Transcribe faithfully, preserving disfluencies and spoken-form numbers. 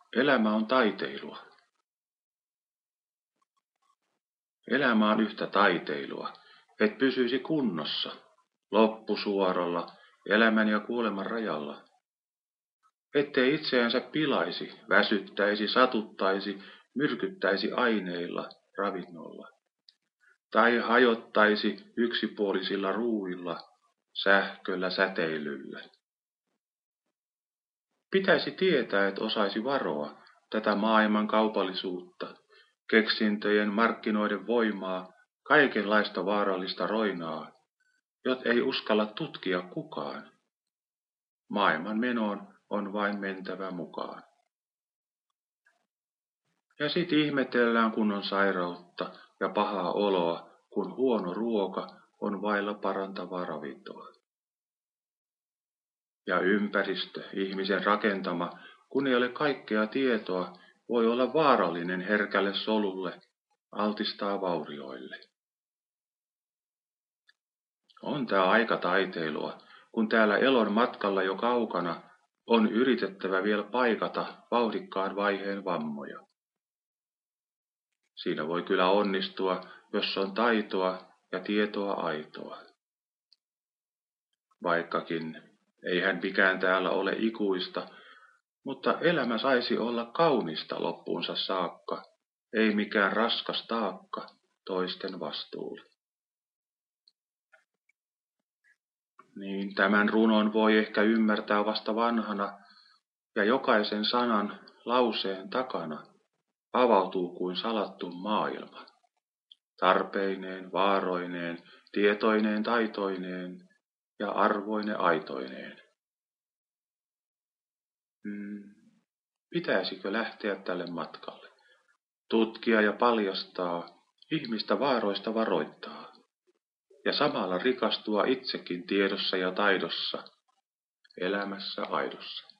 Elämä on taiteilua. Elämä on yhtä taiteilua, et pysyisi kunnossa, loppusuoralla, elämän ja kuoleman rajalla. Ettei itseänsä pilaisi, väsyttäisi, satuttaisi, myrkyttäisi aineilla, ravinnolla. Tai hajottaisi yksipuolisilla ruuilla, sähköllä, säteilyllä. Pitäisi tietää, et osaisi varoa tätä maailman kaupallisuutta, keksintöjen markkinoiden voimaa, kaikenlaista vaarallista roinaa, jot ei uskalla tutkia kukaan. Maailman menoon on vain mentävä mukaan. Ja sit ihmetellään, kun on sairautta ja pahaa oloa, kun huono ruoka on vailla parantavaa ravintoa. Ja ympäristö, ihmisen rakentama, kun ei ole kaikkea tietoa, voi olla vaarallinen herkälle solulle, altistaa vaurioille. On tää aika taiteilua, kun täällä elon matkalla jo kaukana on yritettävä vielä paikata vauhdikkaan vaiheen vammoja. Siinä voi kyllä onnistua, jos on taitoa ja tietoa aitoa. Vaikkakin eihän mikään täällä ole ikuista, mutta elämä saisi olla kaunista loppuunsa saakka, ei mikään raskas taakka toisten vastuulle. Niin tämän runon voi ehkä ymmärtää vasta vanhana, ja jokaisen sanan lauseen takana avautuu kuin salattu maailma. Tarpeineen, vaaroineen, tietoineen, taitoineen ja arvoine aitoineen. Hmm. Pitäisikö lähteä tälle matkalle? Tutkia ja paljastaa, ihmistä vaaroista varoittaa. Ja samalla rikastua itsekin tiedossa ja taidossa, elämässä aidossa.